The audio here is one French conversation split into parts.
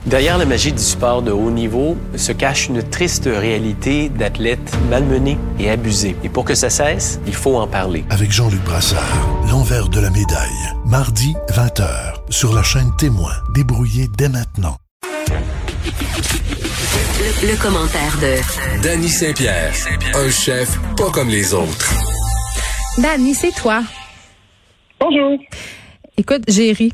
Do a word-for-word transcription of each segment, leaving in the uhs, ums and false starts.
Derrière la magie du sport de haut niveau se cache une triste réalité d'athlètes malmenés et abusés. Et pour que ça cesse, il faut en parler. Avec Jean-Luc Brassard, l'envers de la médaille. Mardi, vingt heures, sur la chaîne Témoin. Débrouillez dès maintenant. Le, le commentaire de Dany Saint-Pierre, un chef pas comme les autres. Dany, c'est toi. Bonjour. Écoute, j'ai ri.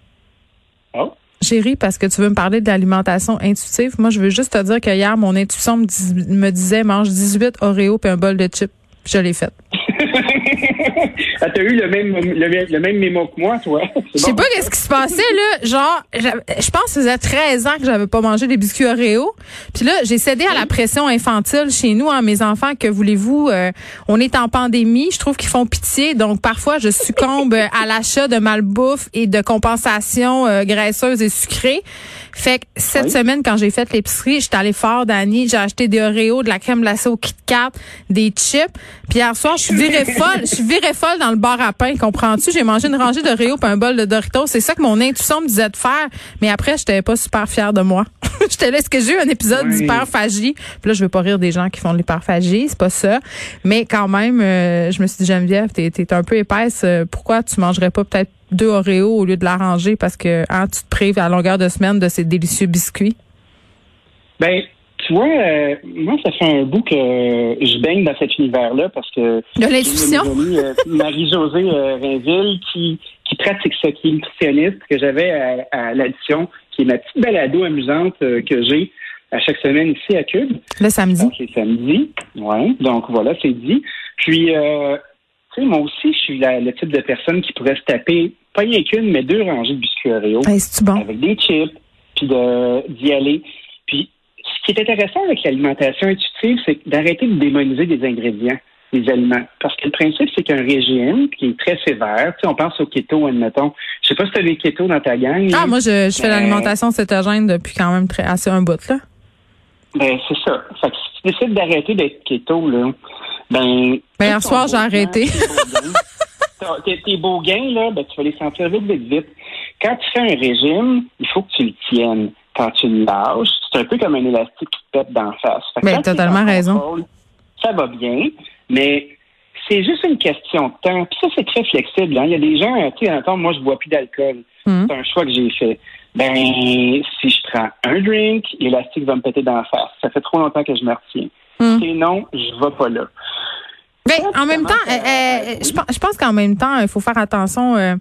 Oh? J'ai ri parce que tu veux me parler d'alimentation intuitive. Moi, je veux juste te dire que hier, mon intuition me, dis- me disait mange dix-huit Oreos puis un bol de chips. Puis je l'ai fait. Ah, t'as eu le même, le, le même mémo que moi, toi. Je sais pas qu'est-ce qui se passait, là. Genre, je pense que ça faisait treize ans que j'avais pas mangé des biscuits Oreo. Puis là, j'ai cédé à la pression infantile chez nous, hein, mes enfants. Que voulez-vous? Euh, on est en pandémie. Je trouve qu'ils font pitié. Donc, parfois, je succombe à l'achat de malbouffe et de compensations euh, graisseuses et sucrées. Fait que cette oui. semaine, quand j'ai fait l'épicerie, j'étais allée fort, Dany. J'ai acheté des Oreos, de la crème glacée au Kit Kat, des chips. Puis hier soir, je suis virée folle. Je suis virée folle dans le bar à pain, comprends-tu? J'ai mangé une rangée d'Oreos puis un bol de Doritos. C'est ça que mon intuition me disait de faire. Mais après, j'étais pas super fière de moi. J'étais là, est-ce que j'ai eu un épisode oui. d'hyperphagie? Puis là, je veux pas rire des gens qui font de l'hyperphagie, c'est pas ça. Mais quand même, euh, je me suis dit, Geneviève, t'es, t'es un peu épaisse. Pourquoi tu mangerais pas peut-être deux Oreos au lieu de la ranger parce que hein, tu te prives à longueur de semaine de ces délicieux biscuits? Ben, tu vois, euh, moi, ça fait un bout que je baigne dans cet univers-là parce que... De l'intuition? J'ai euh, Marie-Josée euh, Rainville qui, qui pratique ça, qui est nutritionniste, que j'avais à, à l'addition, qui est ma petite balado amusante euh, que j'ai à chaque semaine ici à Cube. Le samedi. Donc, c'est samedi. Oui, donc voilà, c'est dit. Puis... Euh, tu sais, moi aussi, je suis la, le type de personne qui pourrait se taper, pas rien qu'une, mais deux rangées de biscuits Oreo. Hey, c'est-tu bon? Avec des chips, puis de, d'y aller. Puis, ce qui est intéressant avec l'alimentation intuitive, c'est d'arrêter de démoniser des ingrédients, des aliments. Parce que le principe, c'est qu'un régime qui est très sévère, tu sais, on pense au keto, admettons. Je sais pas si tu as des keto dans ta gang. Ah, là. moi, je, je fais euh, l'alimentation cétogène depuis quand même très, assez un bout, là. Ben, c'est ça. Fait que si tu décides d'arrêter d'être keto, là, ben... Ben, hier soir, j'ai arrêté. Tes, tes beaux gains, là, ben, tu vas les sentir vite, vite, vite. Quand tu fais un régime, il faut que tu le tiennes. Quand tu le lâches, c'est un peu comme un élastique qui te pète d'en face. Fait que ben, quand totalement raison. Contrôle, ça va bien, mais c'est juste une question de temps. Puis ça, c'est très flexible. Hein. Il y a des gens, tu sais, attends, moi, je bois plus d'alcool. Mm. C'est un choix que j'ai fait. Ben, si je prends un drink, l'élastique va me péter d'en face. Ça fait trop longtemps que je me retiens. Mm. Sinon, je vais pas là. Ben, en même temps, euh, euh, je, je pense qu'en même temps, il faut faire attention euh,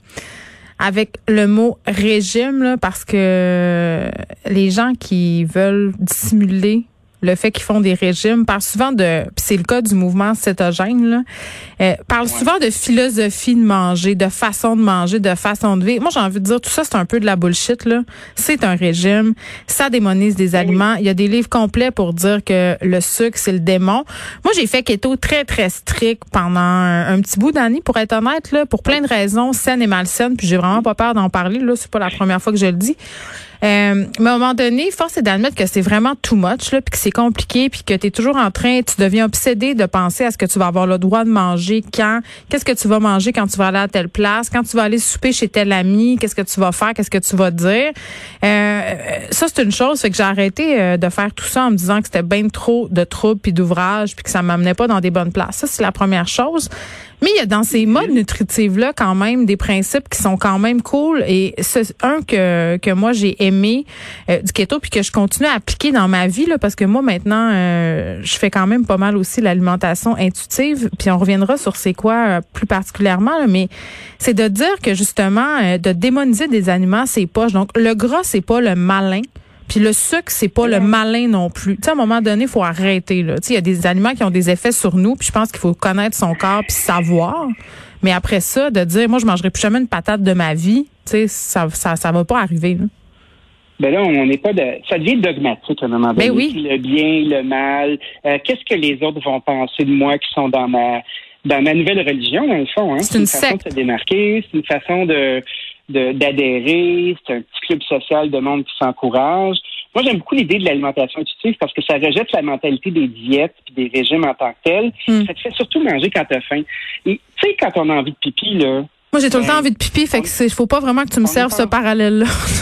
avec le mot régime, là, parce que les gens qui veulent dissimuler le fait qu'ils font des régimes parlent souvent de, puis c'est le cas du mouvement cétogène, là, euh, parlent ouais. souvent de philosophie de manger, de façon de manger, de façon de vivre. Moi, j'ai envie de dire, tout ça, c'est un peu de la bullshit, là. C'est un régime, ça démonise des aliments. Il y a des livres complets pour dire que le sucre, c'est le démon. Moi, j'ai fait keto très, très strict pendant un, un petit bout d'année, pour être honnête, là, pour plein de raisons, saines et malsaines, puis j'ai vraiment pas peur d'en parler, là. C'est pas la première fois que je le dis. Euh, mais à un moment donné, force est d'admettre que c'est vraiment too much, là, puis que c'est compliqué, puis que tu es toujours en train, tu deviens obsédé de penser à ce que tu vas avoir le droit de manger quand, qu'est-ce que tu vas manger quand tu vas aller à telle place, quand tu vas aller souper chez tel ami, qu'est-ce que tu vas faire, qu'est-ce que tu vas dire. Euh, ça, c'est une chose, fait que j'ai arrêté euh, de faire tout ça en me disant que c'était bien trop de troubles puis d'ouvrages, puis que ça m'amenait pas dans des bonnes places. Ça, c'est la première chose. Mais il y a dans ces modes nutritifs-là quand même des principes qui sont quand même cool. Et c'est un que que moi j'ai aimé euh, du keto puis que je continue à appliquer dans ma vie là, parce que moi maintenant euh, je fais quand même pas mal aussi l'alimentation intuitive. Puis on reviendra sur c'est quoi euh, plus particulièrement, là, mais c'est de dire que justement euh, de démoniser des aliments c'est poche. Donc le gras c'est pas le malin. Puis le sucre, c'est pas le malin non plus. Tu sais, à un moment donné, il faut arrêter, là. Tu sais, il y a des aliments qui ont des effets sur nous, puis je pense qu'il faut connaître son corps puis savoir. Mais après ça, de dire, moi, je mangerai plus jamais une patate de ma vie, tu sais, ça, ça, ça va pas arriver, là. Ben là, on n'est pas de... Ça devient dogmatique à un moment donné. Ben oui. Le bien, le mal. Euh, qu'est-ce que les autres vont penser de moi qui sont dans ma dans ma nouvelle religion, dans le fond, hein? C'est, c'est une, une façon secte. de se démarquer, c'est une façon de... De, d'adhérer, c'est un petit club social de monde qui s'encourage. Moi, j'aime beaucoup l'idée de l'alimentation intuitive parce que ça rejette la mentalité des diètes et des régimes en tant que tels. Mm. Ça te fait surtout manger quand t'as faim. Et tu sais, quand on a envie de pipi, là... Moi, j'ai tout ben, le temps envie de pipi, fait que c'est, faut pas vraiment que tu me serves ce parallèle-là.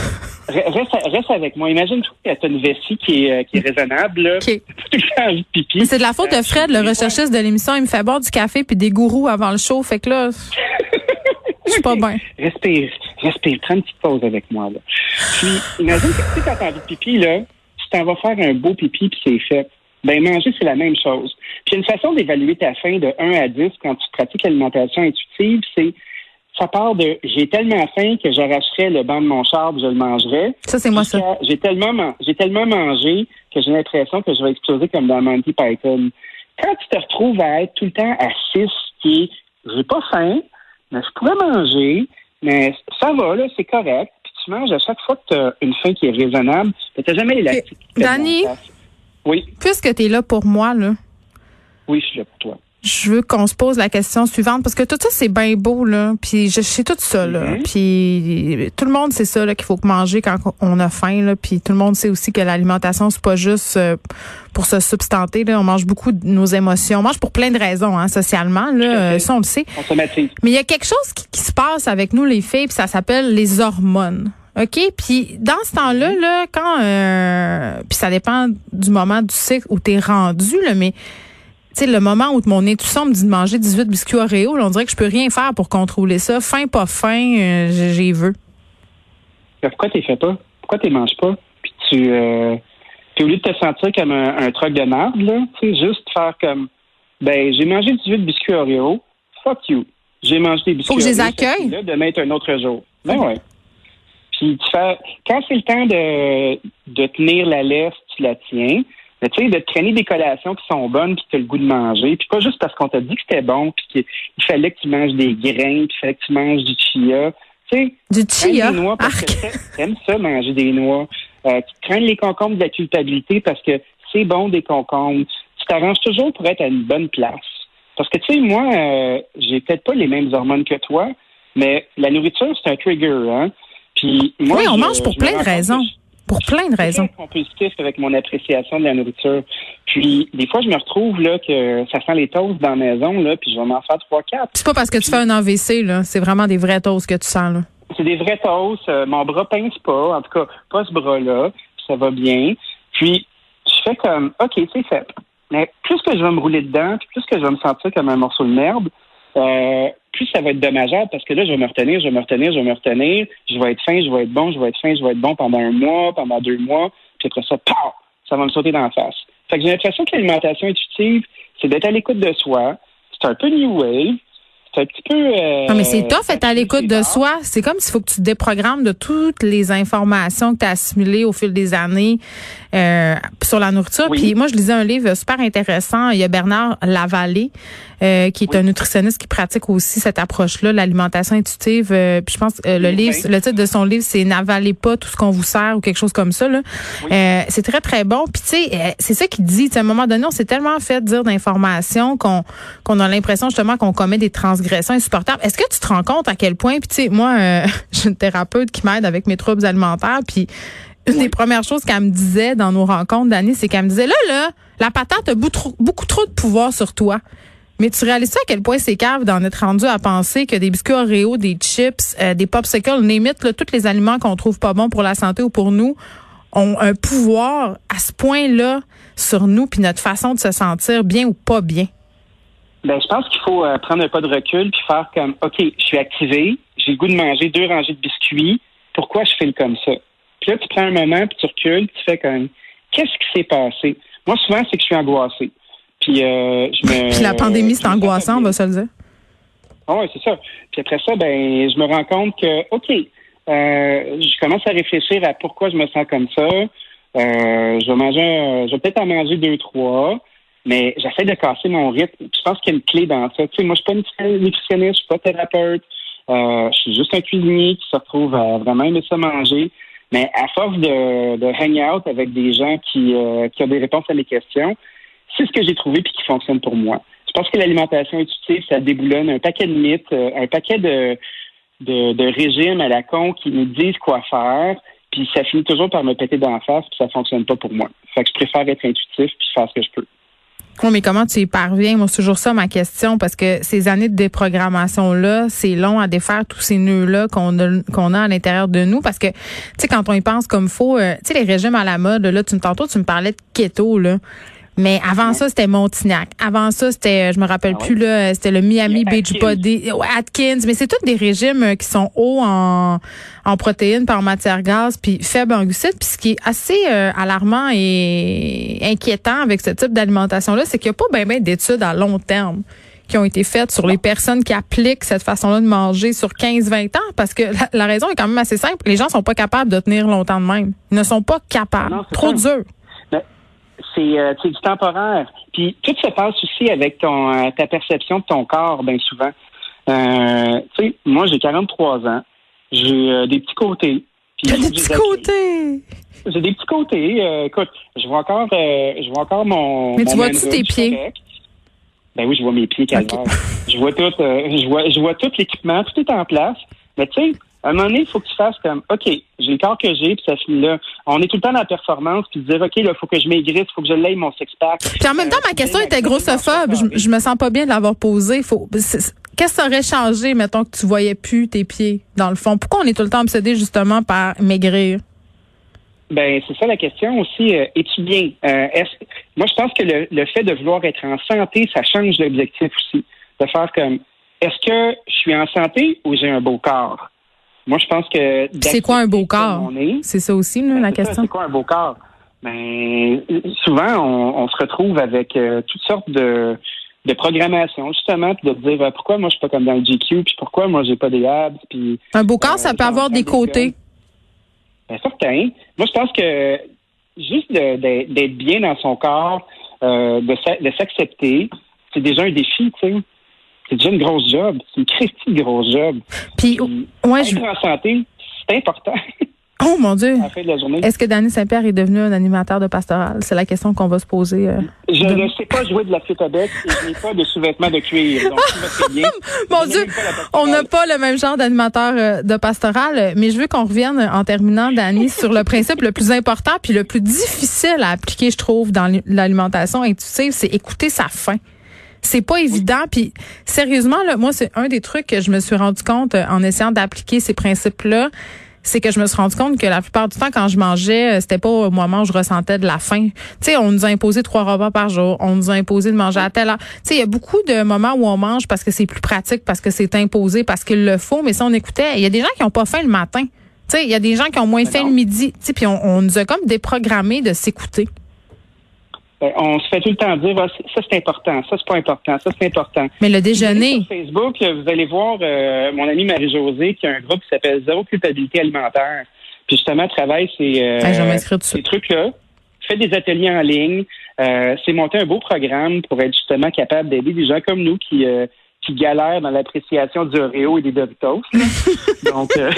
Reste, reste avec moi. Imagine que tu as une vessie qui est, qui est raisonnable. Là. Okay. Tout le temps envie de pipi. Mais c'est de la faute de Fred, le recherchiste de l'émission. Il me fait boire du café puis des gourous avant le show. Fait que là, je suis pas bien. Respire, respire. Prends une petite pause avec moi. Là. Puis, imagine que tu sais, quand t'as envie de pipi, là, tu t'en vas faire un beau pipi puis c'est fait. Ben, manger, c'est la même chose. Puis, une façon d'évaluer ta faim de un à dix quand tu pratiques l'alimentation intuitive, c'est ça part de j'ai tellement faim que j'arracherais le banc de mon char et je le mangerais. Ça, c'est moi, ça. J'ai tellement, j'ai tellement mangé que j'ai l'impression que je vais exploser comme dans Monty Python. Quand tu te retrouves à être tout le temps à six, qui est j'ai pas faim, mais je pourrais manger, mais ça va, là, c'est correct. Puis tu manges à chaque fois que tu as une faim qui est raisonnable, tu n'as jamais l'élastique. Dani, oui. Puisque tu es là pour moi, là. Oui, je suis là pour toi. Je veux qu'on se pose la question suivante parce que tout ça c'est bien beau là, puis je sais tout ça là, mm-hmm. Puis tout le monde sait ça là qu'il faut manger quand on a faim là, puis tout le monde sait aussi que l'alimentation c'est pas juste euh, pour se substanter là, on mange beaucoup de nos émotions, on mange pour plein de raisons hein, socialement là, euh, ça on le sait. Mais il y a quelque chose qui, qui se passe avec nous les filles, puis ça s'appelle les hormones. OK, puis dans ce temps-là là, quand euh, puis ça dépend du moment du cycle où tu es rendu là, mais tu sais, le moment où mon intuition me dit de manger dix-huit biscuits Oreo, là, on dirait que je peux rien faire pour contrôler ça. Faim, pas faim, euh, j'ai veux. Pourquoi tu les fais pas? Pourquoi tu les manges pas? Puis tu, euh, puis au lieu de te sentir comme un, un truc de merde, là, tu sais, juste faire comme, ben, j'ai mangé dix-huit biscuits Oreo, fuck you. J'ai mangé des biscuits Oreo. Faut que je les Oreo, accueille. Là, demain est un autre jour. Ben ouais. Puis tu fais, quand c'est le temps de, de tenir la laisse, tu la tiens. Mais tu sais, de te traîner des collations qui sont bonnes puis que tu as le goût de manger, puis pas juste parce qu'on t'a dit que c'était bon puis qu'il fallait que tu manges des grains puis il fallait que tu manges du chia. Tu sais, du chia? Des noix parce que t'aimes ça, manger des noix. Euh, tu traînes les concombres de la culpabilité parce que c'est bon des concombres. Tu t'arranges toujours pour être à une bonne place. Parce que tu sais, moi, euh, j'ai peut-être pas les mêmes hormones que toi, mais la nourriture, c'est un trigger, hein. Puis moi, oui, on je, mange pour plein de raisons. Pour plein de raisons. Je suis compulsif avec mon appréciation de la nourriture. Puis, des fois, je me retrouve là que ça sent les toasts dans la maison, là, puis je vais m'en faire trois, quatre. C'est pas parce que tu fais un A V C, là. C'est vraiment des vrais toasts que tu sens, là. C'est des vrais toasts. Euh, mon bras pince pas. En tout cas, pas ce bras-là. Puis ça va bien. Puis, je fais comme, OK, c'est fait. Mais plus que je vais me rouler dedans, puis plus que je vais me sentir comme un morceau de merde, euh, plus ça va être dommageable parce que là, je vais me retenir, je vais me retenir, je vais me retenir, je vais être fin, je vais être bon, je vais être fin, je vais être bon pendant un mois, pendant deux mois, puis après ça, pow, ça va me sauter dans la face. Fait que j'ai l'impression que l'alimentation intuitive, c'est d'être à l'écoute de soi. C'est un peu new wave. C'est un petit peu... Euh, non, mais c'est tough être à l'écoute de soi. C'est comme s'il faut que tu te déprogrammes de toutes les informations que tu as assimilées au fil des années euh, sur la nourriture. Oui. Puis moi, je lisais un livre super intéressant. Il y a Bernard Lavallée, euh, qui est oui. un nutritionniste qui pratique aussi cette approche-là, l'alimentation intuitive. Euh, puis je pense euh, le oui. livre, le titre de son livre, c'est « N'avalez pas tout ce qu'on vous sert » ou quelque chose comme ça. Là. Oui. Euh, c'est très, très bon. Puis tu sais, euh, c'est ça qu'il dit. À un moment donné, on s'est tellement fait dire d'informations qu'on qu'on a l'impression justement qu'on commet des transgressions insupportables. Est-ce que tu te rends compte à quel point, puis tu sais, moi, euh, j'ai une thérapeute qui m'aide avec mes troubles alimentaires, puis une oui. des premières choses qu'elle me disait dans nos rencontres, Dani, c'est qu'elle me disait, là, là, la patate a beaucoup trop, beaucoup trop de pouvoir sur toi. Mais tu réalises ça à quel point c'est cave d'en être rendu à penser que des biscuits Oreo, des chips, euh, des popsicles, name it, là, tous les aliments qu'on trouve pas bons pour la santé ou pour nous, ont un pouvoir à ce point-là sur nous puis notre façon de se sentir bien ou pas bien. Ben, je pense qu'il faut euh, prendre un pas de recul puis faire comme, OK, je suis activé, j'ai le goût de manger deux rangées de biscuits, pourquoi je file comme ça? Puis là, tu prends un moment puis tu recules, puis tu fais comme, qu'est-ce qui s'est passé? Moi, souvent, c'est que je suis angoissé. Puis, euh, je me. Puis la pandémie, c'est angoissant, on va se le dire. Ah oui, c'est ça. Puis après ça, ben, je me rends compte que, OK, euh, je commence à réfléchir à pourquoi je me sens comme ça. Euh, je vais manger, euh, je vais peut-être en manger deux, trois, mais j'essaie de casser mon rythme. Puis je pense qu'il y a une clé dans ça. Tu sais, moi, je suis pas nutritionniste, je suis pas thérapeute. Euh, je suis juste un cuisinier qui se retrouve à vraiment aimer ça manger. Mais à force de, de hang out avec des gens qui, euh, qui ont des réponses à mes questions, c'est ce que j'ai trouvé puis qui fonctionne pour moi. Je pense que l'alimentation intuitive, ça déboulonne un paquet de mythes, un paquet de, de, de régimes à la con qui nous disent quoi faire, puis ça finit toujours par me péter dans la face puis ça fonctionne pas pour moi. Fait que je préfère être intuitif puis faire ce que je peux. Oui, mais comment tu y parviens? Moi, c'est toujours ça ma question, parce que ces années de déprogrammation-là, c'est long à défaire tous ces nœuds-là qu'on a, qu'on a à l'intérieur de nous, parce que, tu sais, quand on y pense comme faut, euh, tu sais, les régimes à la mode, là, tu me tantôt, tu me parlais de keto, là. Mais avant ça, c'était Montignac. Avant ça, c'était, je me rappelle ah plus, ouais. là, c'était le Miami Beachbody, Atkins. Mais c'est tous des régimes qui sont hauts en, en protéines, par matière grasse, puis faibles en glucides. Puis ce qui est assez euh, alarmant et inquiétant avec ce type d'alimentation-là, c'est qu'il n'y a pas bien ben d'études à long terme qui ont été faites sur les personnes qui appliquent cette façon-là de manger sur quinze vingt ans. Parce que la, la raison est quand même assez simple. Les gens sont pas capables de tenir longtemps de même. Ils ne sont pas capables. Non, Trop ça. dur. Mais c'est, euh, c'est du temporaire. Puis tout se passe aussi avec ton euh, ta perception de ton corps, bien souvent. Euh, tu sais, moi, j'ai quarante-trois ans. J'ai euh, des petits côtés. Puis des petits côtés! J'ai des petits côtés. Euh, écoute, je vois encore euh, je vois encore mon Mais tu mon vois-tu tes pieds? Correct. Ben oui, je vois mes pieds, calvaire. Okay. Je vois tout, euh, je vois, je vois tout l'équipement, tout est en place. Mais tu sais, à un moment donné, il faut que tu fasses comme, OK, j'ai le corps que j'ai, puis ça finit là. On est tout le temps dans la performance, puis dire, OK, là, il faut que je maigrisse, il faut que je l'aille mon six-pack. Puis en même temps, euh, ma question était grossophobe. Je, je me sens pas bien de l'avoir posée. Faut, qu'est-ce que ça aurait changé, mettons, que tu voyais plus tes pieds, dans le fond? Pourquoi on est tout le temps obsédé, justement, par maigrir? Ben, c'est ça la question aussi. Euh, es-tu bien? Euh, est-ce... Moi, je pense que le, le fait de vouloir être en santé, ça change l'objectif aussi. De faire comme, est-ce que je suis en santé ou j'ai un beau corps? Moi, je pense que... C'est quoi un beau corps? C'est ça aussi, là, ben, la c'est question. Ça, c'est quoi un beau corps? Ben, souvent, on, on se retrouve avec euh, toutes sortes de, de programmations, justement, puis de dire euh, pourquoi moi, je suis pas comme dans le G Q, puis pourquoi moi, j'ai pas des abs, puis... Un beau corps, euh, ça peut avoir des côtés. Ben, certain. Moi, je pense que juste de, de, d'être bien dans son corps, euh, de, de s'accepter, c'est déjà un défi, tu sais. C'est déjà une grosse job. C'est une christie de grosse job. Puis, Puis ouais, être je... en santé, c'est important. Oh mon Dieu! À la fin de la journée. Est-ce que Danny Saint-Pierre est devenu un animateur de pastoral? C'est la question qu'on va se poser. Euh, je de... ne sais pas jouer de la flûte à bec et je n'ai pas de sous-vêtements de cuir. Donc, tout va très bien. Mon Dieu! On n'a pas le même genre d'animateur euh, de pastoral, mais je veux qu'on revienne en terminant, Danny, sur le principe le plus important puis le plus difficile à appliquer, je trouve, dans l'alimentation intuitive, c'est écouter sa faim. C'est pas évident, puis sérieusement, là, moi, c'est un des trucs que je me suis rendu compte euh, en essayant d'appliquer ces principes-là, c'est que je me suis rendu compte que la plupart du temps, quand je mangeais, c'était pas au moment où je ressentais de la faim. Tu sais, on nous a imposé trois repas par jour, on nous a imposé de manger à telle heure. Tu sais, il y a beaucoup de moments où on mange parce que c'est plus pratique, parce que c'est imposé, parce qu'il le faut, mais si on écoutait, il y a des gens qui ont pas faim le matin. Tu sais, il y a des gens qui ont moins faim le midi. Tu sais, puis on, on nous a comme déprogrammé de s'écouter. On se fait tout le temps dire, ah, ça c'est important, ça c'est pas important, ça c'est important. Mais le déjeuner. Sur Facebook, vous allez voir euh, mon amie Marie-Josée qui a un groupe qui s'appelle Zéro culpabilité alimentaire. Puis justement, travaille ces, euh, ah, ces trucs-là, fait des ateliers en ligne, euh, c'est monté un beau programme pour être justement capable d'aider des gens comme nous qui euh, qui galèrent dans l'appréciation du Oreo et des Doritos. Donc euh...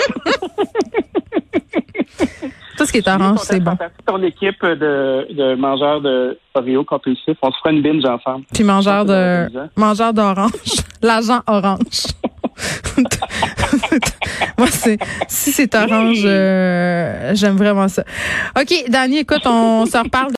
tout ce qui est orange, c'est bon. Ton équipe de, de mangeurs de Oreo compulsifs, on se fera une binge ensemble. Puis mangeurs de mangeurs d'orange, l'agent orange. Moi, c'est si c'est orange, euh, j'aime vraiment ça. OK, Danny, écoute, on se reparle.